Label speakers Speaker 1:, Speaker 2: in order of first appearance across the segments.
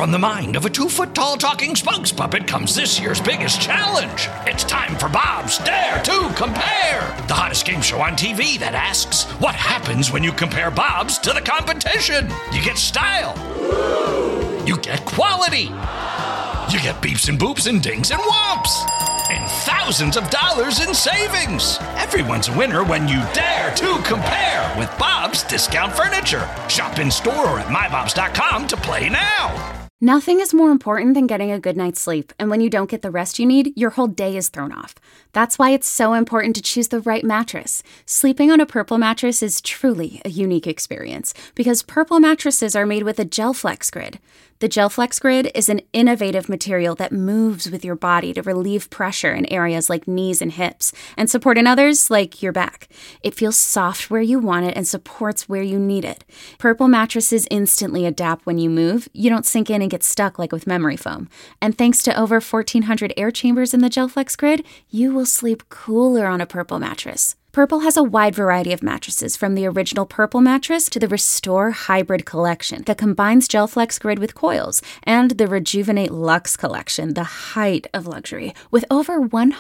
Speaker 1: from the mind of a 2-foot-tall talking spokes puppet comes this year's biggest challenge. It's time for Bob's Dare to Compare, the hottest game show on TV that asks, what happens when you compare Bob's to the competition? You get style. You get quality. You get beeps and boops and dings and whomps. And thousands of dollars in savings. Everyone's a winner when you dare to compare with Bob's Discount Furniture. Shop in store or at mybobs.com to play now.
Speaker 2: Nothing is more important than getting a good night's sleep, and when you don't get the rest you need, your whole day is thrown off. That's why it's so important to choose the right mattress. Sleeping on a Purple mattress is truly a unique experience, because Purple mattresses are made with a GelFlex Grid. The GelFlex Grid is an innovative material that moves with your body to relieve pressure in areas like knees and hips, and support in others like your back. It feels soft where you want it and supports where you need it. Purple mattresses instantly adapt when you move. You don't sink in and get stuck like with memory foam. And thanks to over 1,400 air chambers in the GelFlex Grid, you will sleep cooler on a Purple mattress. Purple has a wide variety of mattresses, from the original Purple mattress to the Restore Hybrid collection that combines GelFlex Grid with coils, and the Rejuvenate Luxe collection, the height of luxury, with over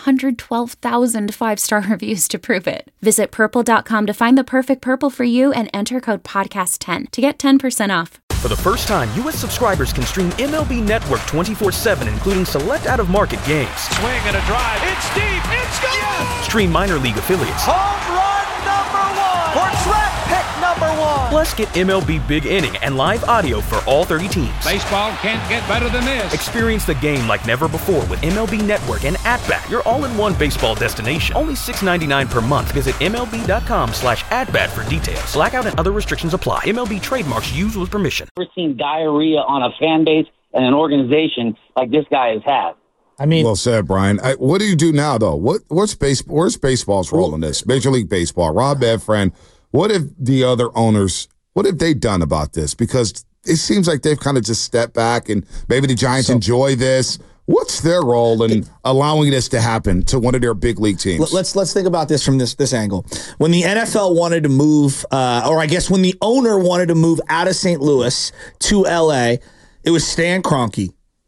Speaker 2: 112,000 five-star reviews to prove it. Visit purple.com to find the perfect Purple for you and enter code podcast10 to get 10% off.
Speaker 3: For the first time, U.S. subscribers can stream MLB Network 24/7, including select out-of-market games.
Speaker 4: Swing and a drive. It's deep. It's gone. Yes!
Speaker 3: Stream minor league affiliates.
Speaker 4: Home run number 1. Or draft pick number 1.
Speaker 3: Plus, get MLB Big Inning and live audio for all 30 teams.
Speaker 4: Baseball can't get better than this.
Speaker 3: Experience the game like never before with MLB Network and At-Bat, your all-in-one baseball destination. Only $6.99 per month. Visit MLB.com/AtBat for details. Blackout and other restrictions apply. MLB trademarks used with permission.
Speaker 5: Never seen diarrhea on a fan base and an organization like this guy has had.
Speaker 6: I mean,
Speaker 7: well said, Brian. What do you do now, though? Where's baseball's role in this? Major League Baseball, Rob Manfred. What if the other owners? What have they done about this? Because it seems like they've kind of just stepped back, and maybe the Giants enjoy this. What's their role in allowing this to happen to one of their big league teams?
Speaker 6: Let's think about this from this angle. When the NFL wanted to move, or I guess when the owner wanted to move out of St. Louis to L.A., it was Stan Kroenke.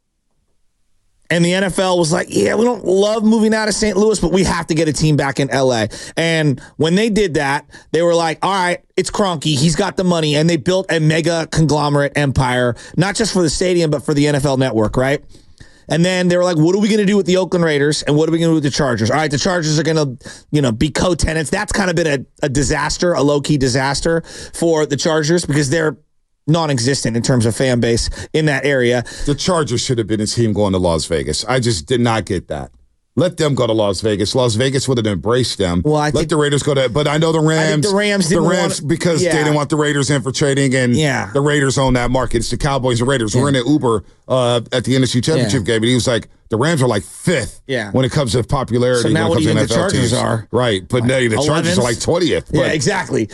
Speaker 6: And the NFL was like, yeah, we don't love moving out of St. Louis, but we have to get a team back in L.A. And when they did that, they were like, all right, it's Kroenke. He's got the money. And they built a mega conglomerate empire, not just for the stadium, but for the NFL network, right? And then they were like, what are we going to do with the Oakland Raiders? And what are we going to do with the Chargers? All right, the Chargers are going to, be co-tenants. That's kind of been a disaster, a low-key disaster for the Chargers, because they're non-existent in terms of fan base in that area.
Speaker 7: The Chargers should have been a team going to Las Vegas. I just did not get that. Let them go to Las Vegas. Las Vegas would have embraced them.
Speaker 6: Well,
Speaker 7: let the Raiders go to, but I know the Rams.
Speaker 6: The Rams
Speaker 7: because they didn't want the Raiders in for trading, and the Raiders own that market. It's the Cowboys and Raiders. We're in an Uber at the NFC Championship game, and he was like, the Rams are like fifth when it comes to popularity.
Speaker 6: So now what do you think the Chargers are?
Speaker 7: Right, but no, the Chargers are like 20th.
Speaker 6: Yeah, exactly.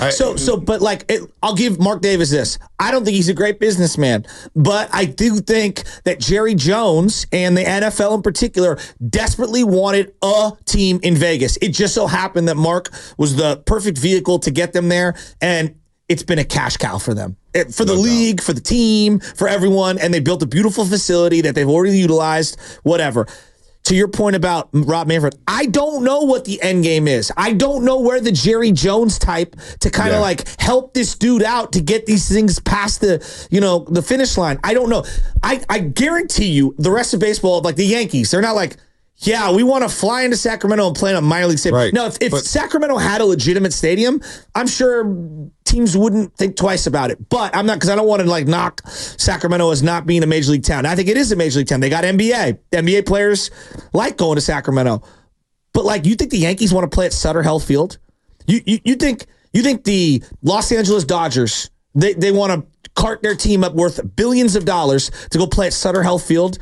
Speaker 6: I'll give Mark Davis this. I don't think he's a great businessman, but I do think that Jerry Jones and the NFL in particular desperately wanted a team in Vegas. It just so happened that Mark was the perfect vehicle to get them there, and it's been a cash cow for them. For the league, for the team, for everyone, and they built a beautiful facility that they've already utilized, whatever. To your point about Rob Manfred, I don't know what the end game is. I don't know where the Jerry Jones type to kind of help this dude out to get these things past the finish line. I don't know. I guarantee you the rest of baseball, like the Yankees, they're not like, yeah, we want to fly into Sacramento and play in a minor league stadium.
Speaker 7: Right.
Speaker 6: No, if Sacramento had a legitimate stadium, I'm sure teams wouldn't think twice about it. But I'm not, because I don't want to knock Sacramento as not being a major league town. I think it is a major league town. They got NBA. NBA players like going to Sacramento. But you think the Yankees want to play at Sutter Health Field? You think the Los Angeles Dodgers, they want to cart their team up worth billions of dollars to go play at Sutter Health Field?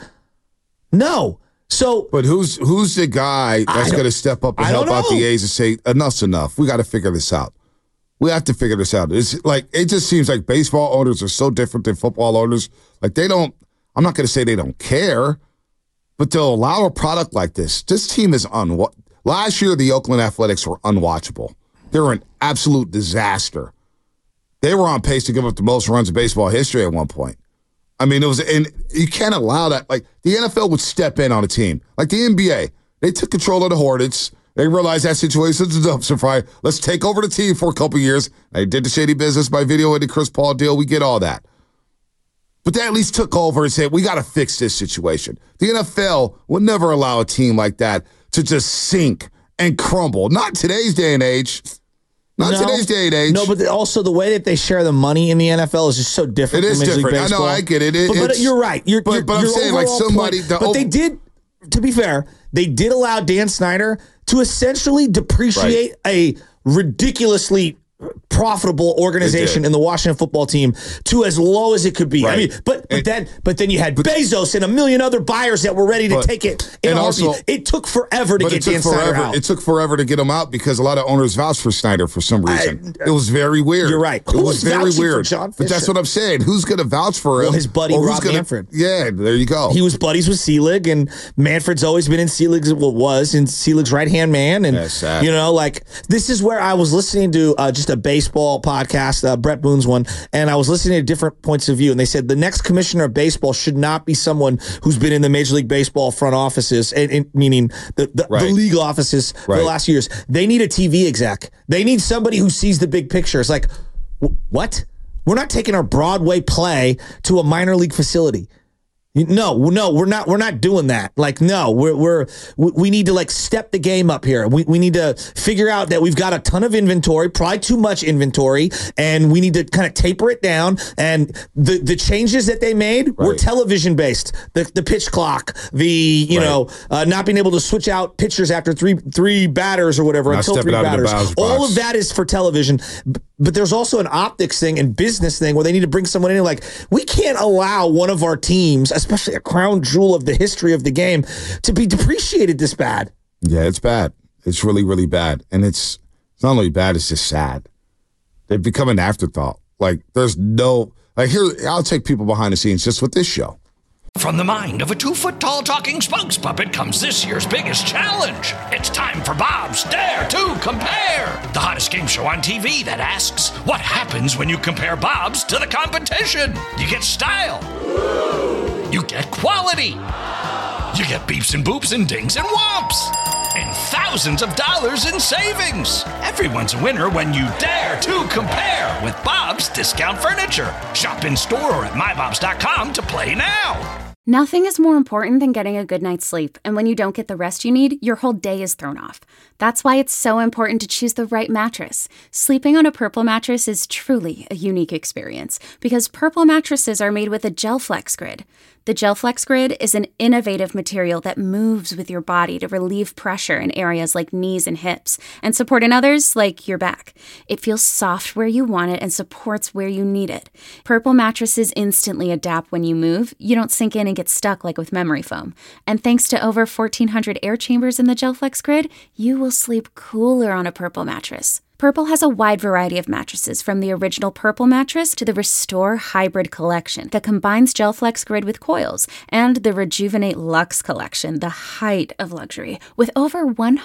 Speaker 6: No.
Speaker 7: But who's the guy that's going to step up and help out the A's and say, enough's enough. We got to figure this out. We have to figure this out. It's like, it just seems like baseball owners are so different than football owners. Like, they don't, I'm not going to say they don't care, but they'll allow a product like this. This team is last year, the Oakland Athletics were unwatchable. They were an absolute disaster. They were on pace to give up the most runs in baseball history at one point. I mean, and you can't allow that. Like, the NFL would step in on a team. Like the NBA, they took control of the Hornets. They realized that situation's a dumpster fire. Let's take over the team for a couple years. They did the shady business by video and the Chris Paul deal. We get all that. But they at least took over and said, we got to fix this situation. The NFL would never allow a team like that to just sink and crumble. Not today's day and age. Today's day and age.
Speaker 6: No, but also the way that they share the money in the NFL is just so different.
Speaker 7: It is different. I know, I get it.
Speaker 6: But you're right.
Speaker 7: But I'm saying, like, somebody.
Speaker 6: But they did, to be fair, they did allow Dan Snyder to essentially depreciate a ridiculously profitable organization in the Washington football team to as low as it could be. Right. I mean, but then you had Bezos and a million other buyers that were ready to take it. It took forever to get Dan Snyder out.
Speaker 7: It took forever to get him out because a lot of owners vouched for Snyder for some reason. It was very weird.
Speaker 6: You're right.
Speaker 7: It was very weird. But that's what I'm saying. Who's going to vouch for him?
Speaker 6: Well, his buddy Rob Manfred.
Speaker 7: Yeah, there you go.
Speaker 6: He was buddies with Selig, and Manfred's always been in Selig's right-hand man. And, this is where I was listening to just a baseball podcast, Brett Boone's one, and I was listening to different points of view, and they said the next commissioner of baseball should not be someone who's been in the Major League Baseball front offices, meaning the league offices for the last years. They need a TV exec. They need somebody who sees the big picture. It's like, what? We're not taking our Broadway play to a minor league facility. No, we're not doing that. Like, no, we need to like step the game up here. We need to figure out that we've got a ton of inventory, probably too much inventory, and we need to kind of taper it down. And the changes that they made were television based. The pitch clock, not being able to switch out pitchers after three batters or whatever until three batters. All of that is for television. But there's also an optics thing and business thing where they need to bring someone in. Like, we can't allow one of our teams, especially a crown jewel of the history of the game, to be depreciated this bad.
Speaker 7: Yeah, it's bad. It's really, really bad. And it's not only bad, it's just sad. They've become an afterthought. Like, there's no... Like, here, I'll take people behind the scenes just with this show.
Speaker 1: From the mind of a 2-foot-tall talking spokes puppet comes this year's biggest challenge. It's time for Bob's Dare to Compare, the hottest game show on TV that asks, what happens when you compare Bob's to the competition? You get style. You get quality. You get beeps and boops and dings and whomps. And thousands of dollars in savings. Everyone's a winner when you dare to compare with Bob's Discount Furniture. Shop in store or at mybobs.com to play now.
Speaker 2: Nothing is more important than getting a good night's sleep, and when you don't get the rest you need, your whole day is thrown off. That's why it's so important to choose the right mattress. Sleeping on a Purple mattress is truly a unique experience, because Purple mattresses are made with a GelFlex Grid. The GelFlex Grid is an innovative material that moves with your body to relieve pressure in areas like knees and hips, and support in others like your back. It feels soft where you want it and supports where you need it. Purple mattresses instantly adapt when you move. You don't sink in and get stuck like with memory foam. And thanks to over 1,400 air chambers in the GelFlex Grid, you will sleep cooler on a Purple mattress. Purple has a wide variety of mattresses, from the original Purple mattress to the Restore Hybrid collection that combines GelFlex Grid with coils, and the Rejuvenate Luxe collection, the height of luxury, with over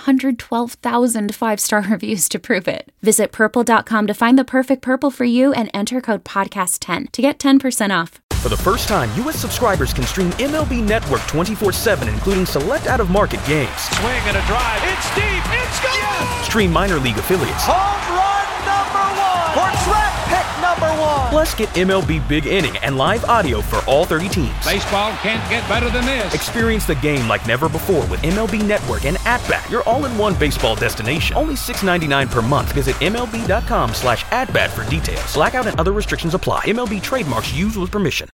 Speaker 2: 112,000 5-star reviews to prove it. Visit purple.com to find the perfect Purple for you and enter code podcast10 to get 10% off.
Speaker 3: For the first time, U.S. subscribers can stream MLB Network 24/7, including select out-of-market games.
Speaker 4: Swing and a drive. It's deep. It's gone. Yes!
Speaker 3: Stream minor league affiliates.
Speaker 4: Home run number 1 for draft pick number 1.
Speaker 3: Plus, get MLB Big Inning and live audio for all 30 teams.
Speaker 8: Baseball can't get better than this.
Speaker 3: Experience the game like never before with MLB Network and At-Bat, your all-in-one baseball destination. Only $6.99 per month. Visit MLB.com/AtBat for details. Blackout and other restrictions apply. MLB trademarks used with permission.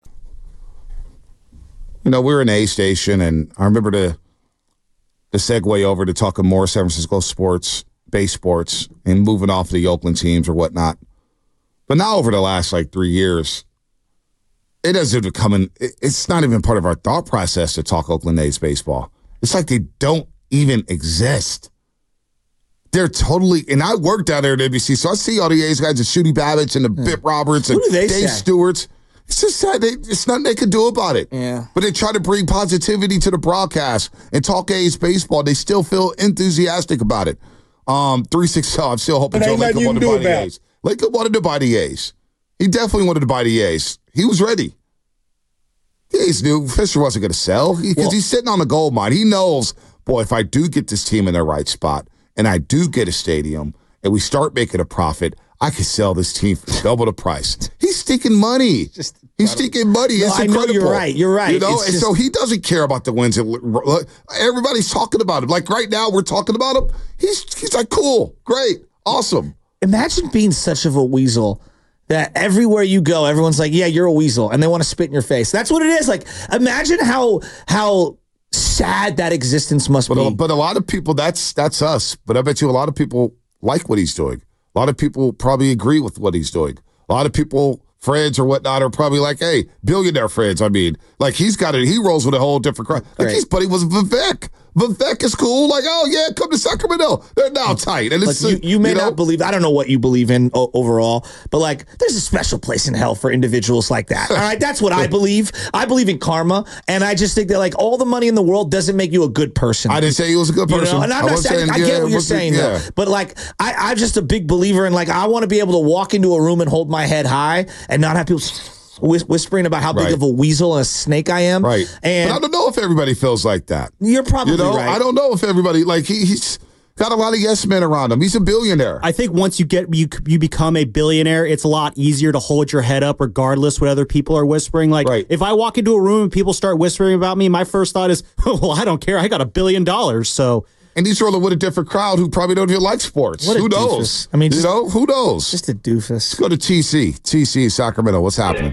Speaker 7: You know, we're an A station, and I remember the segue over to talking more San Francisco sports, base sports, and moving off the Oakland teams or whatnot. But now over the last, 3 years, it hasn't become it's not even part of our thought process to talk Oakland A's baseball. It's like they don't even exist. They're totally, and I worked down there at NBC, so I see all the A's guys, the Shooty Babbitts and the Bip Roberts and Dave Stewart's. It's just sad. It's nothing they can do about it.
Speaker 6: Yeah.
Speaker 7: But they try to bring positivity to the broadcast and talk A's baseball. They still feel enthusiastic about it. 360, I'm still hoping Joe Lacob wanted to buy the A's. Lacob wanted to buy the A's. He definitely wanted to buy the A's. He was ready. The A's knew Fisher wasn't going to sell because he's sitting on the gold mine. He knows, boy, if I do get this team in the right spot and I do get a stadium and we start making a profit, I could sell this team for double the price. He's stinking money. He's stinking money. It's incredible.
Speaker 6: I know you're right.
Speaker 7: You know, so he doesn't care about the wins. Everybody's talking about him. Like right now, we're talking about him. He's like, cool, great, awesome.
Speaker 6: Imagine being such of a weasel that everywhere you go, everyone's like, yeah, you're a weasel, and they want to spit in your face. That's what it is. Like, imagine how sad that existence must be.
Speaker 7: But a lot of people, that's us. But I bet you a lot of people like what he's doing. A lot of people probably agree with what he's doing. A lot of people, friends or whatnot, are probably like, hey, billionaire friends. I mean, like he rolls with a whole different crowd. Like his buddy was Vivek. Vivek is cool. Like, oh yeah, come to Sacramento. They're now tight. And it's
Speaker 6: you may not believe. I don't know what you believe in overall, but like, there's a special place in hell for individuals like that. All right, that's what I believe. I believe in karma, and I just think that like all the money in the world doesn't make you a good person.
Speaker 7: I didn't say he was a good person.
Speaker 6: You know? And I'm not saying, I get what you're saying, though. But like, I'm just a big believer in like, I want to be able to walk into a room and hold my head high and not have people whispering about how big of a weasel and a snake I am.
Speaker 7: Right.
Speaker 6: And
Speaker 7: but I don't know if everybody feels like that.
Speaker 6: You're probably right.
Speaker 7: I don't know if everybody, like, he's got a lot of yes men around him. He's a billionaire.
Speaker 9: I think once you become a billionaire, it's a lot easier to hold your head up regardless what other people are whispering. Like, if I walk into a room and people start whispering about me, my first thought is, well, I don't care. I got $1 billion. So.
Speaker 7: And he's rolling with a different crowd who probably don't even like sports. Who knows?
Speaker 6: I mean,
Speaker 7: who knows?
Speaker 6: Just a doofus.
Speaker 7: Let's go to TC Sacramento. What's happening?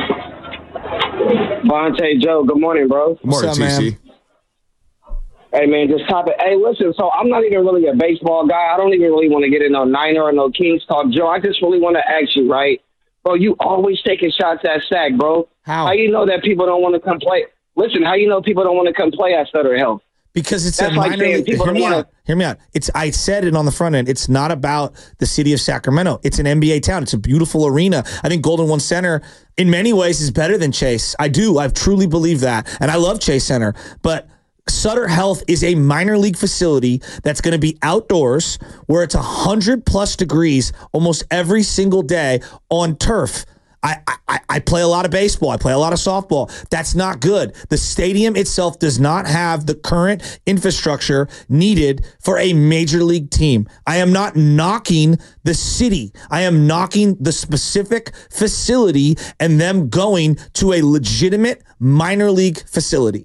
Speaker 10: Bonte, Joe, good morning, bro.
Speaker 7: Good morning, TC.
Speaker 10: Hey, man, just top it. Hey, listen, so I'm not even really a baseball guy. I don't even really want to get in no Niner or no Kings talk. Joe, I just really want to ask you, right? Bro, you always taking shots at Sac, bro.
Speaker 6: How
Speaker 10: you know that people don't want to come play? Listen, how you know people don't want to come play at Sutter Health?
Speaker 6: Because it's a minor league. Hear me out. I said it on the front end. It's not about the city of Sacramento. It's an NBA town. It's a beautiful arena. I think Golden One Center, in many ways, is better than Chase. I truly believe that. And I love Chase Center. But Sutter Health is a minor league facility that's going to be outdoors where it's 100+ degrees almost every single day on turf. I play a lot of baseball. I play a lot of softball. That's not good. The stadium itself does not have the current infrastructure needed for a major league team. I am not knocking the city. I am knocking the specific facility and them going to a legitimate minor league facility.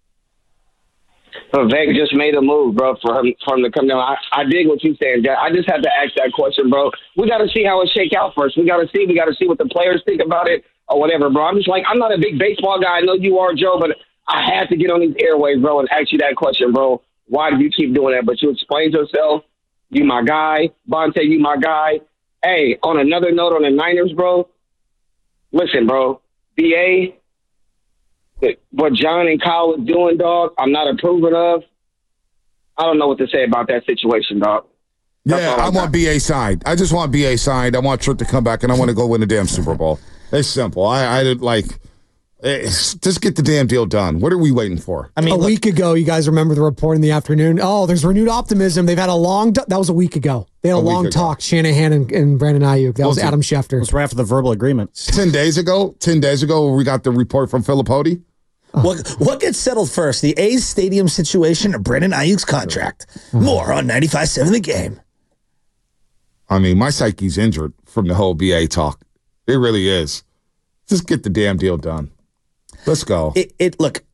Speaker 10: Vivek just made a move, bro, for him to come down. I dig what you're saying, Jack. I just had to ask that question, bro. We got to see how it shake out first. We got to see what the players think about it or whatever, bro. I'm just like, I'm not a big baseball guy. I know you are, Joe, but I had to get on these airwaves, bro, and ask you that question, bro. Why do you keep doing that? But you explained yourself. You my guy. Bonte, you my guy. Hey, on another note on the Niners, bro, listen, bro, BA, what John and Kyle was doing, dog, I'm not approving of. I don't know what to say about that situation, dog.
Speaker 7: I want BA signed. I just want BA signed. I want Trent to come back, and I want to go win the damn Super Bowl. It's simple. I didn't like. Just get the damn deal done. What are we waiting for?
Speaker 11: I mean, a week ago, you guys remember the report in the afternoon? Oh, there's renewed optimism. They've had a long. That was a week ago. They had a long talk. Shanahan and Brandon Ayuk. That was Adam Schefter.
Speaker 9: It was right after the verbal agreement.
Speaker 7: 10 days ago, we got the report from Filipodi.
Speaker 6: What gets settled first, the A's stadium situation or Brandon Ayuk's contract? More on 95.7 The Game.
Speaker 7: I mean, my psyche's injured from the whole BA talk. It really is. Just get the damn deal done. Let's go.
Speaker 6: Look,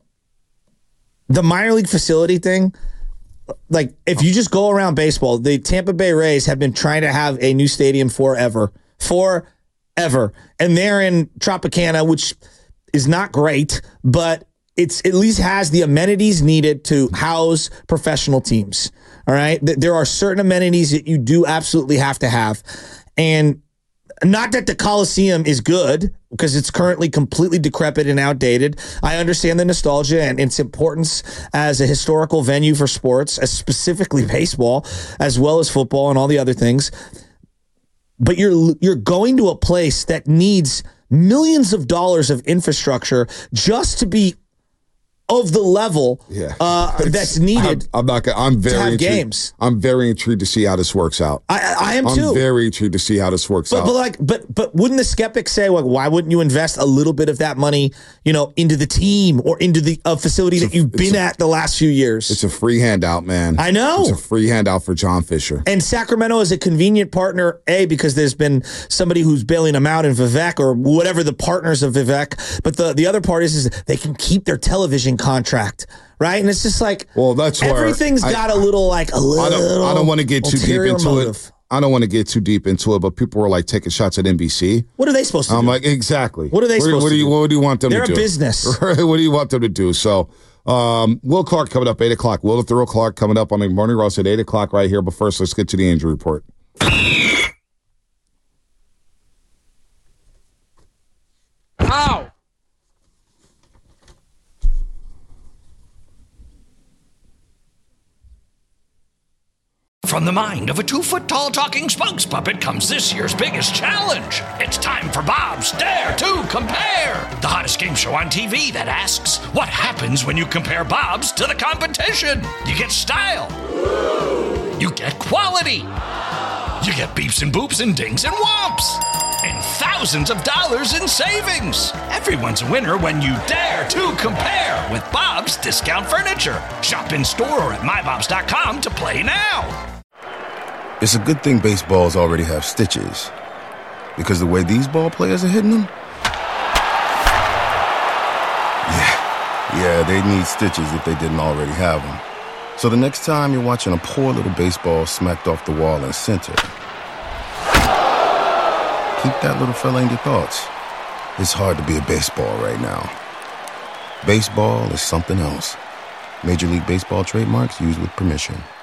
Speaker 6: the minor league facility thing, like if you just go around baseball, the Tampa Bay Rays have been trying to have a new stadium forever. And they're in Tropicana, which is not great, but it's at least has the amenities needed to house professional teams. All right. There are certain amenities that you do absolutely have to have. And not that the Coliseum is good, because it's currently completely decrepit and outdated. I understand the nostalgia and its importance as a historical venue for sports, as specifically baseball, as well as football and all the other things. But you're going to a place that needs millions of dollars of infrastructure just to be of the level that's needed.
Speaker 7: I'm very
Speaker 6: to have
Speaker 7: intrigued.
Speaker 6: games.
Speaker 7: I'm very intrigued to see how this works out.
Speaker 6: I am too.
Speaker 7: I'm very intrigued to see how this works out.
Speaker 6: But wouldn't the skeptics say, like, why wouldn't you invest a little bit of that money, into the team or into the facility that you've been at the last few years?
Speaker 7: It's a free handout, man.
Speaker 6: I know.
Speaker 7: It's a free handout for John Fisher.
Speaker 6: And Sacramento is a convenient partner, because there's been somebody who's bailing them out in Vivek or whatever the partners of Vivek. But the other part is they can keep their television contract, right? And it's just like,
Speaker 7: well, that's where
Speaker 6: everything's got a little. I
Speaker 7: don't want to get too deep into it. I don't want to get too deep into it, but people were like taking shots at NBC.
Speaker 6: What are they supposed to do?
Speaker 7: I'm like, exactly.
Speaker 6: What are they supposed to do?
Speaker 7: What do you want them to do?
Speaker 6: They're a business.
Speaker 7: What do you want them to do? So, Will Clark coming up 8 o'clock. Will Thurl Clark coming up on the Morning Roast at 8 o'clock right here. But first, let's get to the injury report.
Speaker 8: Ow!
Speaker 1: From the mind of a 2-foot-tall talking spokes puppet comes this year's biggest challenge. It's time for Bob's Dare to Compare, the hottest game show on TV that asks, what happens when you compare Bob's to the competition? You get style. You get quality. You get beeps and boops and dings and whomps. And thousands of dollars in savings. Everyone's a winner when you dare to compare with Bob's Discount Furniture. Shop in store or at mybobs.com to play now.
Speaker 12: It's a good thing baseballs already have stitches, because the way these ball players are hitting them, yeah, they need stitches if they didn't already have them. So the next time you're watching a poor little baseball smacked off the wall in center, keep that little fella in your thoughts. It's hard to be a baseball right now. Baseball is something else. Major League Baseball trademarks used with permission.